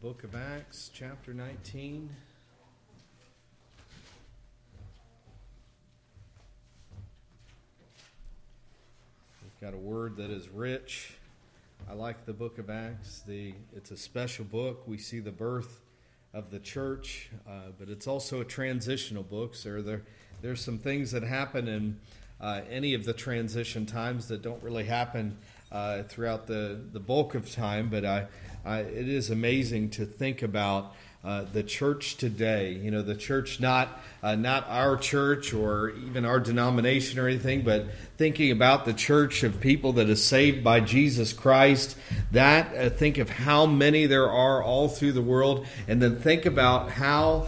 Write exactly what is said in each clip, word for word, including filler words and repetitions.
Book of Acts, chapter nineteen. We've got a word that is rich. I like the book of Acts. The it's a special book. We see the birth of the church, uh, but it's also a transitional book. So there, there's some things that happen in uh, any of the transition times that don't really happen uh, throughout the, the bulk of time. But I, I, it is amazing to think about uh, the church today. You know, the church not uh, not our church or even our denomination or anything, but thinking about the church of people that is saved by Jesus Christ. That uh, think of how many there are all through the world, and then think about how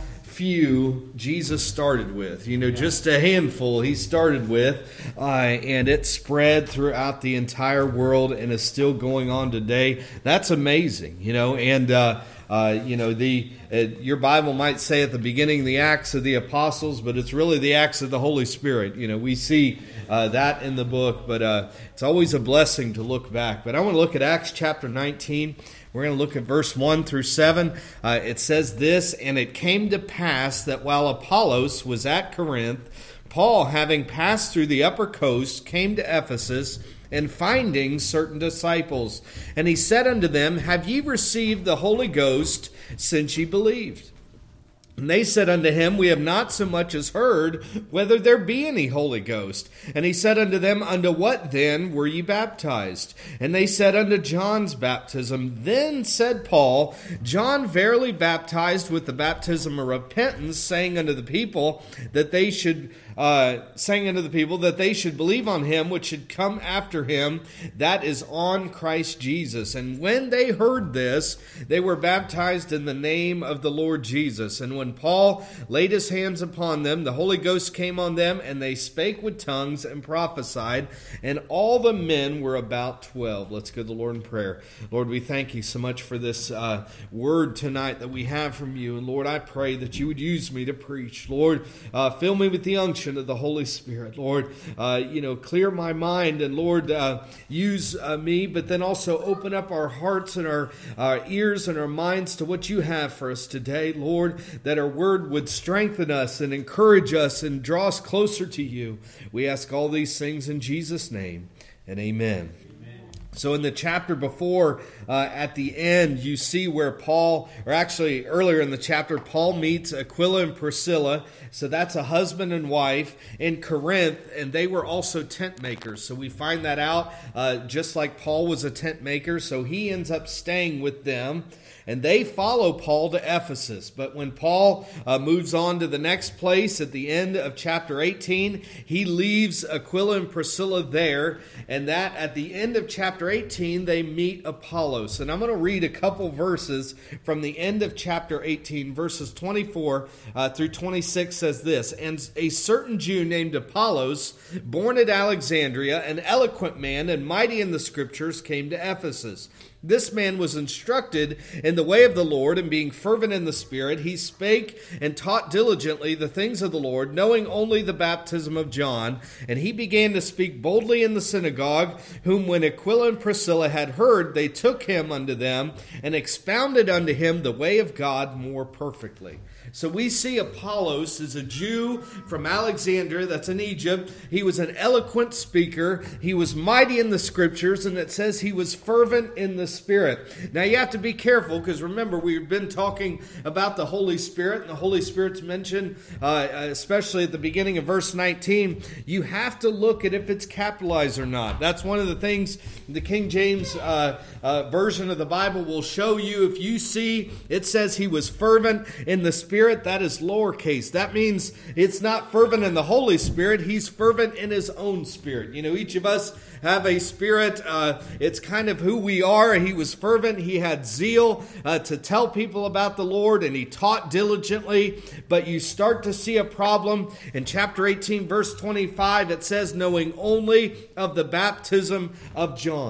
few Jesus started with. You know, just a handful he started with, uh, and it spread throughout the entire world and is still going on today. That's amazing, you know, and uh, uh, you know, the uh, your Bible might say at the beginning the Acts of the Apostles, but it's really the Acts of the Holy Spirit. You know, we see uh, that in the book, but uh, it's always a blessing to look back. But I want to look at Acts chapter nineteen. We're going to look at verse one through seven. Uh, it says this, "And it came to pass that while Apollos was at Corinth, Paul, having passed through the upper coast, came to Ephesus, and finding certain disciples. And he said unto them, Have ye received the Holy Ghost since ye believed? And they said unto him, We have not so much as heard whether there be any Holy Ghost. And he said unto them, Unto what then were ye baptized? And they said, Unto John's baptism. Then said Paul, John verily baptized with the baptism of repentance, saying unto the people that they should uh, saying unto the people that they should believe on him which should come after him, that is on Christ Jesus. And when they heard this, they were baptized in the name of the Lord Jesus. And when Paul laid his hands upon them, the Holy Ghost came on them, and they spake with tongues and prophesied. And all the men were about twelve." Let's go to the Lord in prayer. Lord, we thank you so much for this uh, word tonight that we have from you. And Lord, I pray that you would use me to preach. Lord, uh, fill me with the unction of the Holy Spirit. Lord, uh, you know, clear my mind, and Lord, uh, use uh, me, but then also open up our hearts and our, our ears and our minds to what you have for us today. Lord, that our word would strengthen us and encourage us and draw us closer to you. We ask all these things in Jesus' name, and amen. So in the chapter before, uh, at the end, you see where Paul, or actually earlier in the chapter, Paul meets Aquila and Priscilla. So that's a husband and wife in Corinth, and they were also tent makers. So we find that out uh, just like Paul was a tent maker. So he ends up staying with them. And they follow Paul to Ephesus. But when Paul uh, moves on to the next place at the end of chapter eighteen, he leaves Aquila and Priscilla there. And that at the end of chapter eighteen, they meet Apollos. And I'm going to read a couple verses from the end of chapter eighteen. Verses twenty-four uh, through twenty-six says this, "And a certain Jew named Apollos, born at Alexandria, an eloquent man and mighty in the Scriptures, came to Ephesus. This man was instructed in the way of the Lord, and being fervent in the Spirit, he spake and taught diligently the things of the Lord, knowing only the baptism of John. And he began to speak boldly in the synagogue, whom when Aquila and Priscilla had heard, they took him unto them, and expounded unto him the way of God more perfectly." So we see Apollos is a Jew from Alexandria, that's in Egypt. He was an eloquent speaker. He was mighty in the Scriptures, and it says he was fervent in the Spirit. Now you have to be careful, because remember, we've been talking about the Holy Spirit, and the Holy Spirit's mentioned, uh, especially at the beginning of verse nineteen. You have to look at if it's capitalized or not. That's one of the things the King James uh, uh, version of the Bible will show you. If you see it says he was fervent in the Spirit, that is lowercase. That means it's not fervent in the Holy Spirit. He's fervent in his own spirit. You know, each of us have a spirit. Uh, it's kind of who we are. He was fervent. He had zeal uh, to tell people about the Lord, and he taught diligently. But you start to see a problem. In chapter eighteen, verse twenty-five, it says, knowing only of the baptism of John.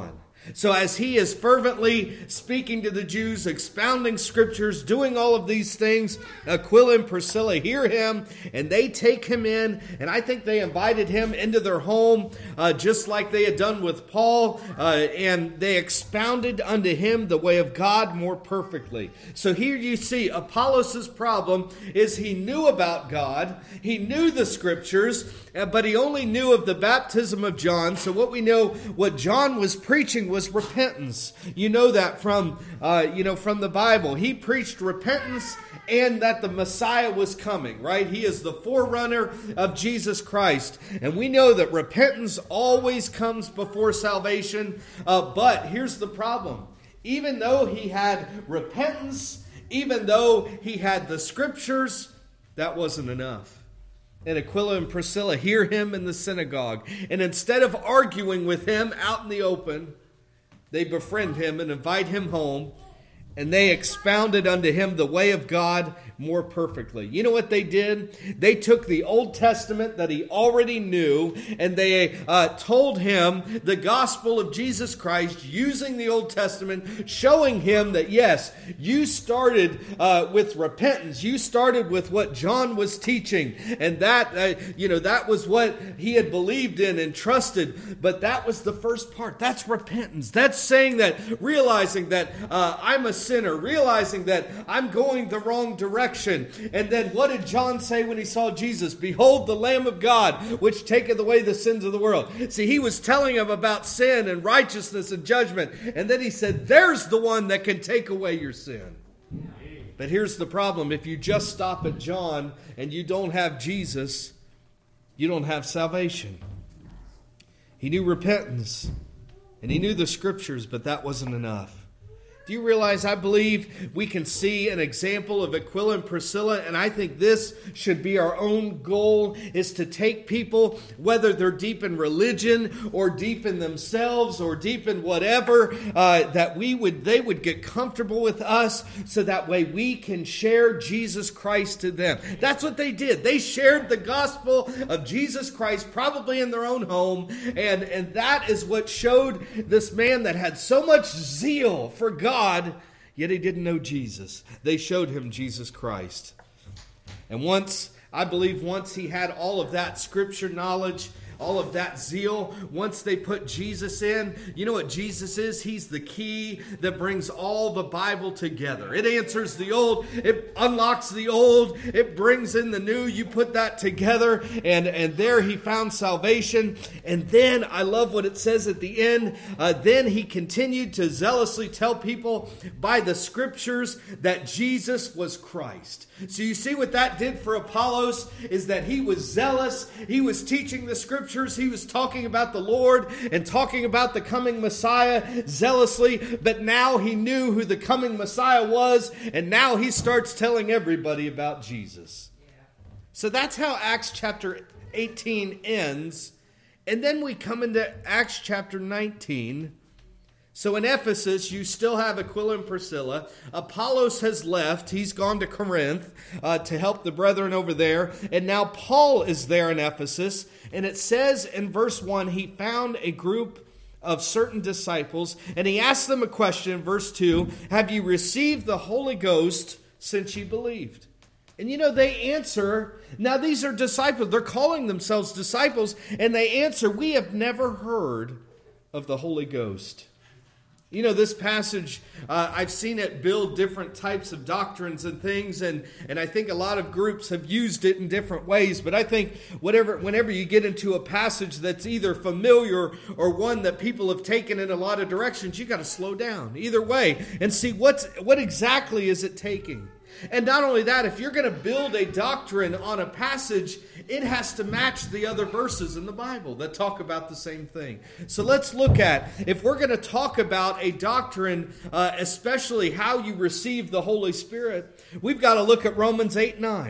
So as he is fervently speaking to the Jews, expounding scriptures, doing all of these things, Aquila and Priscilla hear him, and they take him in, and I think they invited him into their home, uh, just like they had done with Paul, uh, and they expounded unto him the way of God more perfectly. So here you see Apollos' problem is he knew about God, he knew the scriptures, but he only knew of the baptism of John. So what we know, what John was preaching was repentance. You know that from, uh, you know, from the Bible. He preached repentance and that the Messiah was coming, right? He is the forerunner of Jesus Christ. And we know that repentance always comes before salvation. Uh, but here's the problem. Even though he had repentance, even though he had the scriptures, that wasn't enough. And Aquila and Priscilla hear him in the synagogue. And instead of arguing with him out in the open, they befriend him and invite him home. And they expounded unto him the way of God more perfectly. You know what they did? They took the Old Testament that he already knew, and they uh, told him the gospel of Jesus Christ using the Old Testament, showing him that, yes, you started uh, with repentance. You started with what John was teaching, and that, uh, you know, that was what he had believed in and trusted. But that was the first part. That's repentance. That's saying that, realizing that uh, I'm a sinner, realizing that I'm going the wrong direction. And then what did John say when he saw Jesus? Behold the Lamb of God, which taketh away the sins of the world. See, he was telling him about sin and righteousness and judgment. And then he said, there's the one that can take away your sin. But here's the problem. If you just stop at John and you don't have Jesus, you don't have salvation. He knew repentance and he knew the scriptures, but that wasn't enough. Do you realize I believe we can see an example of Aquila and Priscilla, and I think this should be our own goal, is to take people, whether they're deep in religion or deep in themselves or deep in whatever, uh, that we would they would get comfortable with us so that way we can share Jesus Christ to them. That's what they did. They shared the gospel of Jesus Christ probably in their own home, and, and that is what showed this man that had so much zeal for God. God, yet he didn't know Jesus. They showed him Jesus Christ. And once, I believe once he had all of that scripture knowledge, all of that zeal, once they put Jesus in, you know what Jesus is? He's the key that brings all the Bible together. It answers the old, it unlocks the old, it brings in the new. You put that together, and, and there he found salvation. And then, I love what it says at the end, uh, then he continued to zealously tell people by the scriptures that Jesus was Christ. So you see what that did for Apollos is that he was zealous. He was teaching the scriptures. He was talking about the Lord and talking about the coming Messiah zealously. But now he knew who the coming Messiah was. And now he starts telling everybody about Jesus. So that's how Acts chapter eighteen ends. And then we come into Acts chapter nineteen. So in Ephesus, you still have Aquila and Priscilla. Apollos has left. He's gone to Corinth uh, to help the brethren over there. And now Paul is there in Ephesus. And it says in verse one, he found a group of certain disciples. And he asked them a question in verse two. Have you received the Holy Ghost since you believed? And you know, they answer. Now these are disciples. They're calling themselves disciples. And they answer, we have never heard of the Holy Ghost. You know, this passage, uh, I've seen it build different types of doctrines and things, and, and I think a lot of groups have used it in different ways. But I think whatever, whenever you get into a passage that's either familiar or one that people have taken in a lot of directions, you got to slow down either way and see what's, what exactly is it taking. And not only that, if you're going to build a doctrine on a passage, it has to match the other verses in the Bible that talk about the same thing. So let's look at, if we're going to talk about a doctrine, uh, especially how you receive the Holy Spirit, we've got to look at Romans eight nine.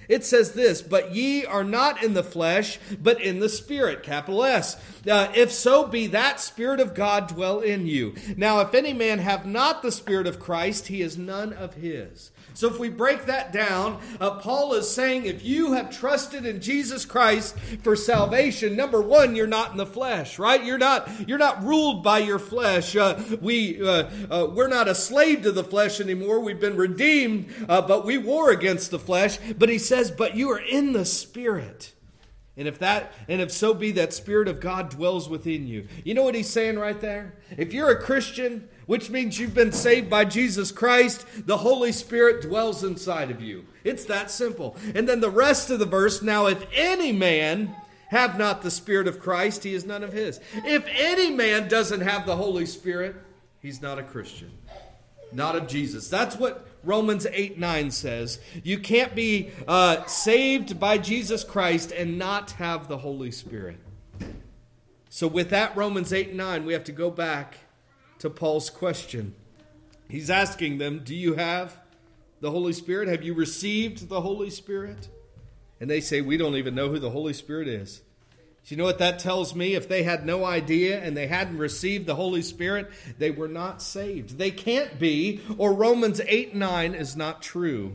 It says this, but ye are not in the flesh, but in the Spirit, capital S. Uh, if so be that Spirit of God dwell in you. Now, if any man have not the Spirit of Christ, he is none of his. So if we break that down, uh, Paul is saying if you have trusted in Jesus Christ for salvation, number one, you're not in the flesh, right? You're not you're not ruled by your flesh. Uh, we uh, uh, we're not a slave to the flesh anymore. We've been redeemed, uh, but we war against the flesh. But he says, but you are in the Spirit. And if that, and if so be that Spirit of God dwells within you. You know what he's saying right there? If you're a Christian, which means you've been saved by Jesus Christ, the Holy Spirit dwells inside of you. It's that simple. And then the rest of the verse, now if any man have not the Spirit of Christ, he is none of his. If any man doesn't have the Holy Spirit, he's not a Christian. Not of Jesus. That's what Romans eight nine says. You can't be uh, saved by Jesus Christ and not have the Holy Spirit. So with that Romans eight nine, we have to go back to Paul's question. He's asking them, do you have the Holy Spirit? Have you received the Holy Spirit? And they say, we don't even know who the Holy Spirit is. Do you know what that tells me? If they had no idea and they hadn't received the Holy Spirit, they were not saved. They can't be, or Romans eight nine is not true.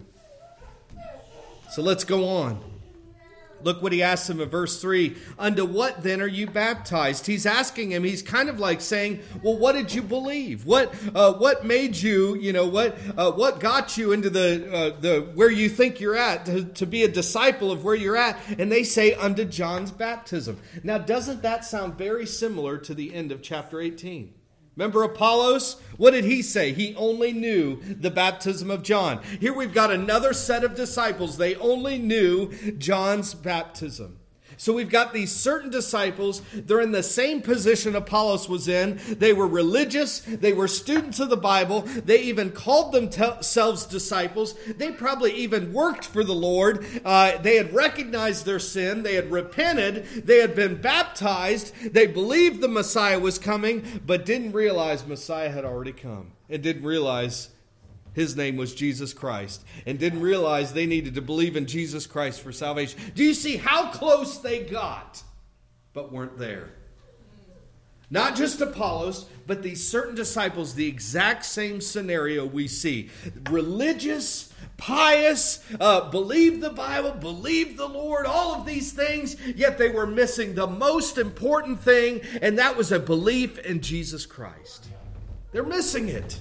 So let's go on. Look what he asks him in verse three. Unto what then are you baptized? He's asking him, he's kind of like saying, well, what did you believe? What uh, what made you, you know, what uh, what got you into the uh, the where you think you're at, to, to be a disciple of where you're at? And they say, unto John's baptism. Now, doesn't that sound very similar to the end of chapter eighteen? Remember Apollos? What did he say? He only knew the baptism of John. Here we've got another set of disciples. They only knew John's baptism. So we've got these certain disciples. They're in the same position Apollos was in. They were religious. They were students of the Bible. They even called themselves disciples. They probably even worked for the Lord. Uh, they had recognized their sin. They had repented. They had been baptized. They believed the Messiah was coming, but didn't realize Messiah had already come. And didn't realize his name was Jesus Christ, and didn't realize they needed to believe in Jesus Christ for salvation. Do you see how close they got, but weren't there? Not just Apollos, but these certain disciples, the exact same scenario we see. Religious, pious, uh, believe the Bible, believe the Lord, all of these things, yet they were missing the most important thing, and that was a belief in Jesus Christ. They're missing it.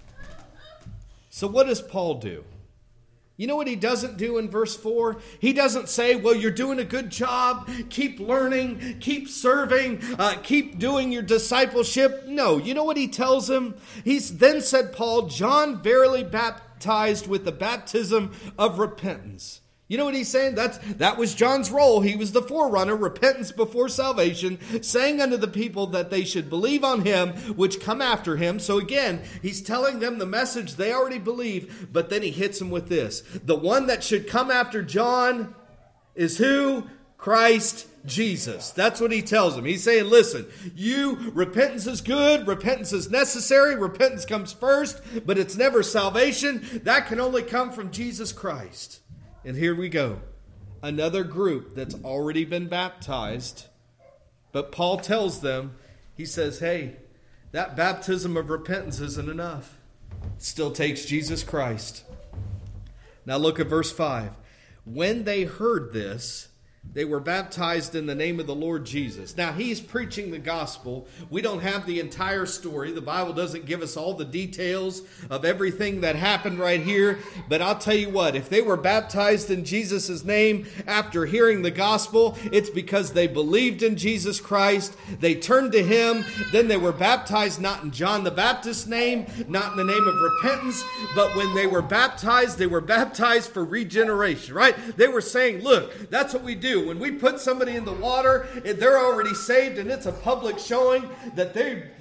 So what does Paul do? You know what he doesn't do in verse four? He doesn't say, well, you're doing a good job. Keep learning. Keep serving. Uh, keep doing your discipleship. No. You know what he tells him? He's then said, Paul, John verily baptized with the baptism of repentance. You know what he's saying? That's, that was John's role. He was the forerunner, repentance before salvation, saying unto the people that they should believe on him which come after him. So again, he's telling them the message they already believe, but then he hits them with this. The one that should come after John is who? Christ Jesus. That's what he tells them. He's saying, listen, you, repentance is good, repentance is necessary, repentance comes first, but it's never salvation. That can only come from Jesus Christ. And here we go. Another group that's already been baptized. But Paul tells them, he says, hey, that baptism of repentance isn't enough. It still takes Jesus Christ. Now look at verse five. When they heard this, they were baptized in the name of the Lord Jesus. Now, he's preaching the gospel. We don't have the entire story. The Bible doesn't give us all the details of everything that happened right here. But I'll tell you what, if they were baptized in Jesus' name after hearing the gospel, it's because they believed in Jesus Christ. They turned to him. Then they were baptized not in John the Baptist's name, not in the name of repentance, but when they were baptized, they were baptized for regeneration, right? They were saying, look, that's what we do. When we put somebody in the water, they're already saved, and it's a public showing that they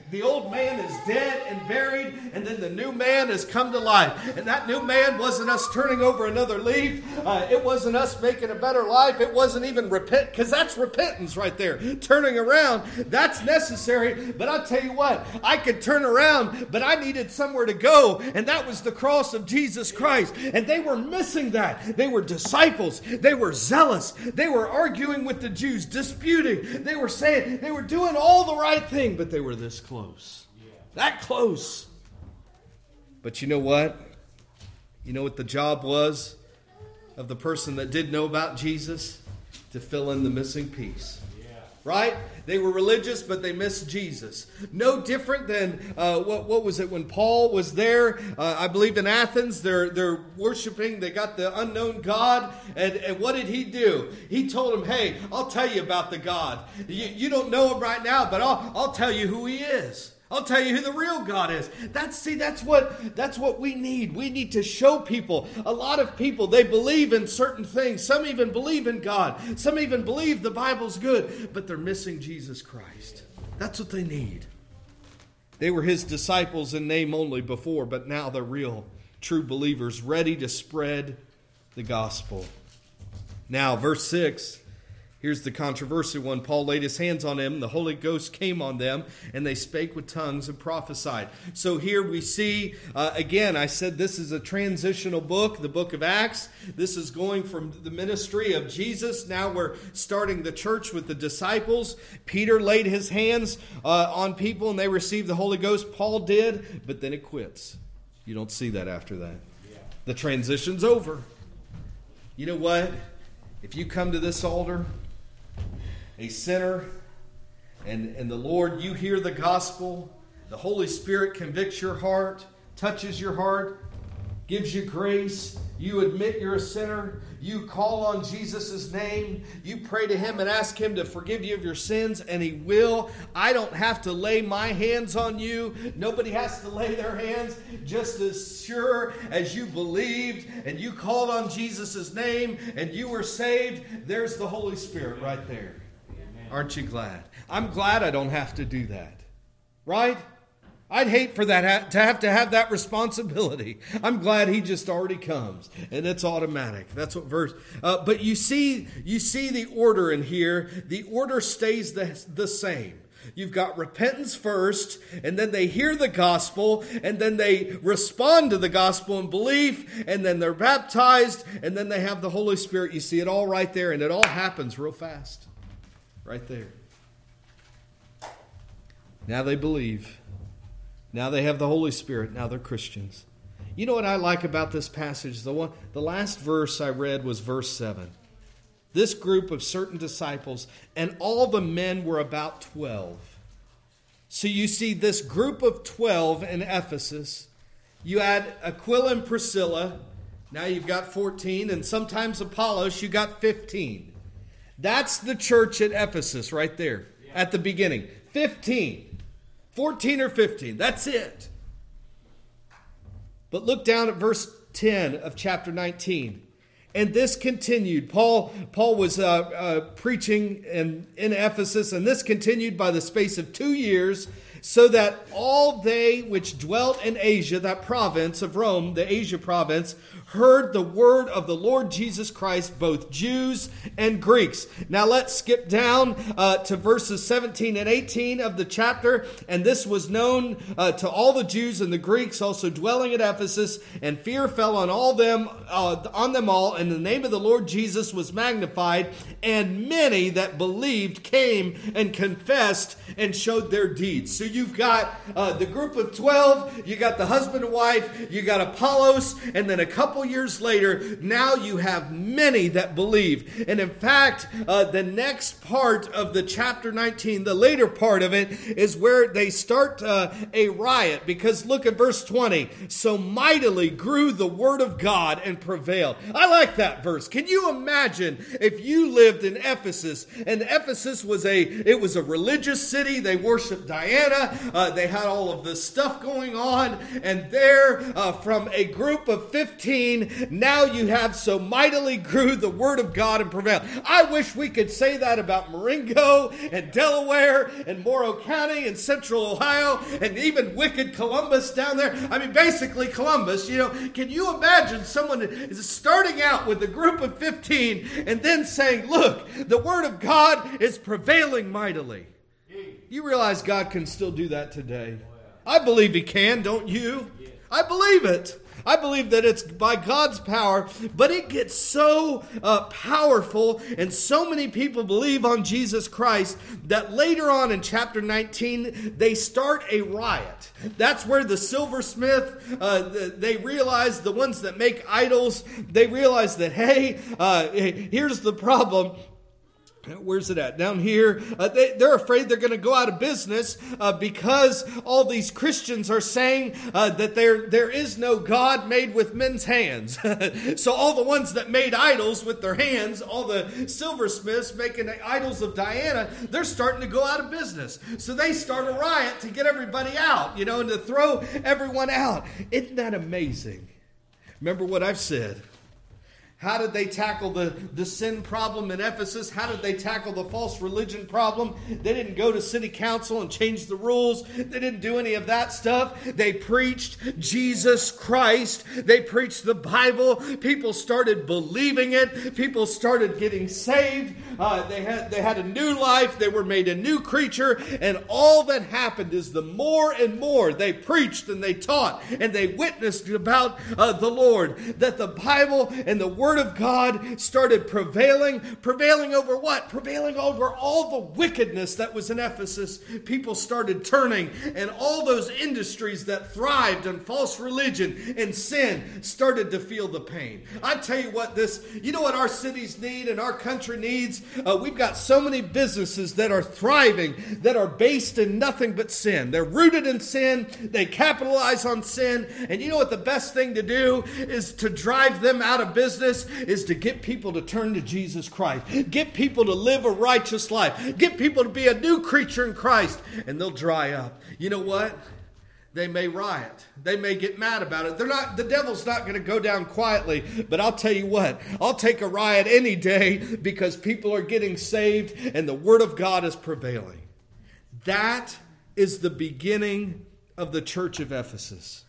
The old man is dead and buried, and then the new man has come to life. And that new man wasn't us turning over another leaf. Uh, it wasn't us making a better life. It wasn't even repent, because that's repentance right there. Turning around, that's necessary. But I'll tell you what, I could turn around, but I needed somewhere to go, and that was the cross of Jesus Christ. And they were missing that. They were disciples. They were zealous. They were arguing with the Jews, disputing. They were saying, they were doing all the right thing, but they were this close. That close. But you know what? You know what the job was of the person that did know about Jesus? To fill in the missing piece. Right? They were religious, but they missed Jesus. No different than, uh, what, what was it, when Paul was there, uh, I believe in Athens, they're, they're worshiping, they got the unknown God, and, and what did he do? He told them, hey, I'll tell you about the God. You, you don't know him right now, but I'll, I'll tell you who he is. I'll tell you who the real God is. That's see, that's what that's what we need. We need to show people. A lot of people, they believe in certain things. Some even believe in God. Some even believe the Bible's good, but they're missing Jesus Christ. That's what they need. They were his disciples in name only before, but now they're real, true believers, ready to spread the gospel. Now, verse six. Here's the controversial one. Paul laid his hands on them. The Holy Ghost came on them, and they spake with tongues and prophesied. So here we see, uh, again, I said this is a transitional book, the book of Acts. This is going from the ministry of Jesus. Now we're starting the church with the disciples. Peter laid his hands uh, on people, and they received the Holy Ghost. Paul did, but then it quits. You don't see that after that. Yeah. The transition's over. You know what? If you come to this altar, a sinner, and, and the Lord, you hear the gospel, the Holy Spirit convicts your heart, touches your heart, gives you grace, you admit you're a sinner, you call on Jesus' name, you pray to him and ask him to forgive you of your sins, and he will. I don't have to lay my hands on you. Nobody has to lay their hands. Just as sure as you believed and you called on Jesus' name and you were saved, there's the Holy Spirit right there. Aren't you glad? I'm glad I don't have to do that. Right? I'd hate for that to have to have that responsibility. I'm glad he just already comes, and it's automatic. That's what verse. Uh, but you see, you see the order in here. The order stays the, the same. You've got repentance first, and then they hear the gospel, and then they respond to the gospel in belief, and then they're baptized, and then they have the Holy Spirit. You see it all right there, and it all happens real fast. Right there. Now they believe. Now they have the Holy Spirit. Now they're Christians. You know what I like about this passage? The one, the last verse I read was verse seven. This group of certain disciples, and all the men were about twelve. So you see this group of twelve in Ephesus. You add Aquila and Priscilla. Now you've got fourteen. And sometimes Apollos, you got fifteen. That's the church at Ephesus right there at the beginning. fifteen. fourteen or fifteen. That's it. But look down at verse ten of chapter nineteen. And this continued. Paul, Paul was uh, uh, preaching in, in Ephesus, and this continued by the space of two years, so that all they which dwelt in Asia, that province of Rome, the Asia province, heard the word of the Lord Jesus Christ, both Jews and Greeks. Now let's skip down uh, to verses seventeen and eighteen of the chapter. And this was known uh, to all the Jews and the Greeks also dwelling at Ephesus, and fear fell on all them, uh, on them all, and the name of the Lord Jesus was magnified, and many that believed came and confessed and showed their deeds. So you've got uh, the group of twelve, you got the husband and wife, you got Apollos, and then a couple years later, now you have many that believe. And in fact, uh, the next part of the chapter nineteen, the later part of it, is where they start uh, a riot. Because look at verse twenty. So mightily grew the word of God and prevailed. I like that verse. Can you imagine if you lived in Ephesus, and Ephesus was a, it was a religious city. They worshiped Diana. Diana. Uh, they had all of this stuff going on. And there, uh, from a group of fifteen, now you have so mightily grew the word of God and prevailed. I wish we could say that about Marengo and Delaware and Morrow County and Central Ohio and even wicked Columbus down there. I mean, basically Columbus, you know. Can you imagine someone is starting out with a group of fifteen and then saying, look, the word of God is prevailing mightily. You realize God can still do that today. I believe He can, don't you? I believe it. I believe that it's by God's power, but it gets so uh, powerful and so many people believe on Jesus Christ that later on in chapter nineteen, they start a riot. That's where the silversmith, uh, the, they realize, the ones that make idols, they realize that, hey, uh, here's the problem. Where's it at? Down here. Uh, they, they're afraid they're going to go out of business uh, because all these Christians are saying uh, that there there is no God made with men's hands. So all the ones that made idols with their hands, all the silversmiths making idols of Diana, they're starting to go out of business. So they start a riot to get everybody out, you know, and to throw everyone out. Isn't that amazing? Remember what I've said. How did they tackle the, the sin problem in Ephesus? How did they tackle the false religion problem? They didn't go to city council and change the rules. They didn't do any of that stuff. They preached Jesus Christ. They preached the Bible. People started believing it. People started getting saved. Uh, they had they had a new life. They were made a new creature. And all that happened is the more and more they preached and they taught and they witnessed about uh, the Lord, that the Bible and the Word Word of God started prevailing. Prevailing over what? Prevailing over all the wickedness that was in Ephesus. People started turning, and all those industries that thrived on false religion and sin started to feel the pain. I tell you what, this, you know what our cities need and our country needs? Uh, we've got so many businesses that are thriving, that are based in nothing but sin. They're rooted in sin. They capitalize on sin. And you know what the best thing to do is to drive them out of business? Is to get people to turn to Jesus Christ. Get people to live a righteous life. Get people to be a new creature in Christ. And they'll dry up. You know what? They may riot. They may get mad about it. They're not, the devil's not going to go down quietly. But I'll tell you what. I'll take a riot any day because people are getting saved and the Word of God is prevailing. That is the beginning of the church of Ephesus.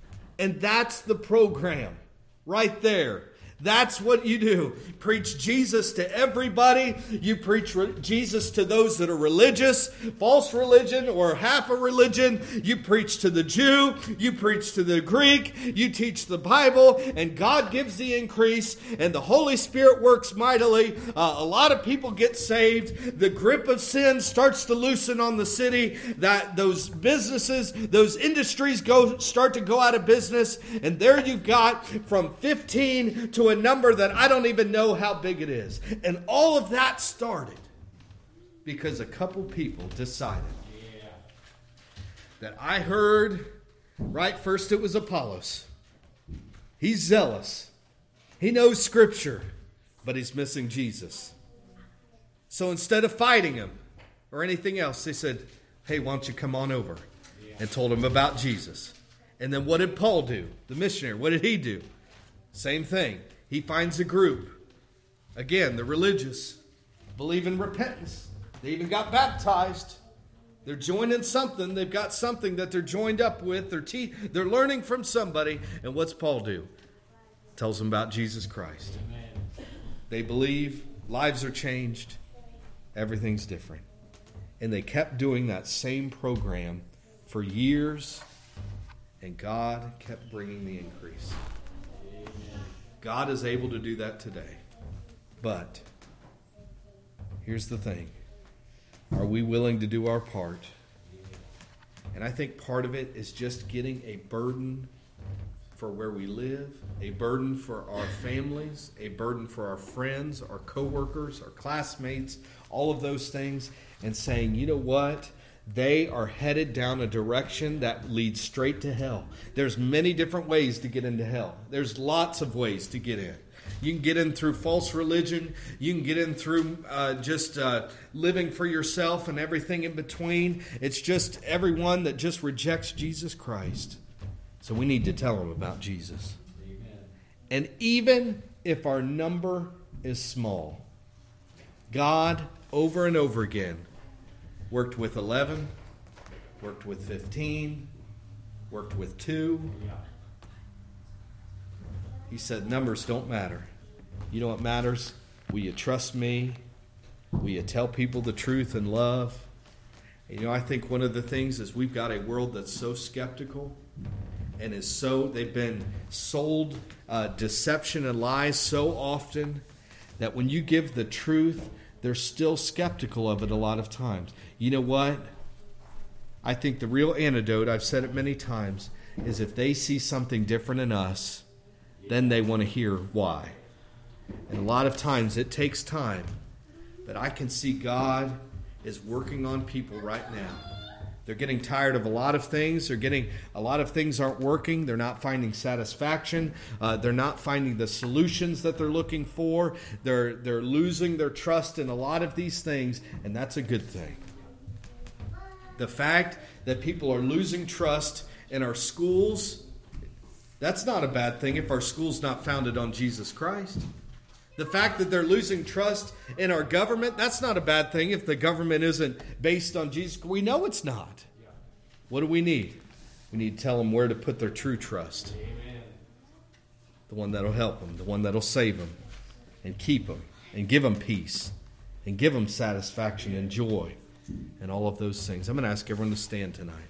And that's the program right there. That's what you do. Preach Jesus to everybody. You preach re- Jesus to those that are religious, false religion, or half a religion. You preach to the Jew. You preach to the Greek. You teach the Bible, and God gives the increase, and the Holy Spirit works mightily. Uh, a lot of people get saved. The grip of sin starts to loosen on the city. That those businesses, those industries go start to go out of business, and there you've got from fifteen to a number that I don't even know how big it is. And all of that started because a couple people decided yeah. that I heard, right, first it was Apollos. He's zealous. He knows Scripture, but he's missing Jesus. So instead of fighting him or anything else, they said, hey, why don't you come on over? Yeah. And told him about Jesus. And then what did Paul do? The missionary, what did he do? Same thing. He finds a group. Again, the religious believe in repentance. They even got baptized. They're joining something. They've got something that they're joined up with. They're, te- they're learning from somebody. And what's Paul do? Tells them about Jesus Christ. Amen. They believe. Lives are changed. Everything's different. And they kept doing that same program for years. And God kept bringing the increase. God is able to do that today. But here's the thing. Are we willing to do our part? And I think part of it is just getting a burden for where we live, a burden for our families, a burden for our friends, our coworkers, our classmates, all of those things, and saying, you know what? they are headed down a direction that leads straight to hell. There's many different ways to get into hell. There's lots of ways to get in. You can get in through false religion. You can get in through uh, just uh, living for yourself and everything in between. It's just everyone that just rejects Jesus Christ. So we need to tell them about Jesus. Amen. And even if our number is small, God, over and over again, worked with eleven, worked with fifteen, worked with two. He said, numbers don't matter. You know what matters? Will you trust me? Will you tell people the truth in love? And you know, I think one of the things is we've got a world that's so skeptical and is so, they've been sold uh, deception and lies so often that when you give the truth, they're still skeptical of it a lot of times. You know what? I think the real antidote, I've said it many times, is if they see something different in us, then they want to hear why. And a lot of times it takes time. But I can see God is working on people right now. They're getting tired of a lot of things. They're getting, a lot of things aren't working. They're not finding satisfaction. Uh, they're not finding the solutions that they're looking for. They're, they're losing their trust in a lot of these things, and that's a good thing. The fact that people are losing trust in our schools, that's not a bad thing if our school's not founded on Jesus Christ. The fact that they're losing trust in our government, that's not a bad thing if the government isn't based on Jesus. We know it's not. What do we need? We need to tell them where to put their true trust. Amen. The one that'll help them, the one that'll save them and keep them and give them peace and give them satisfaction and joy and all of those things. I'm going to ask everyone to stand tonight.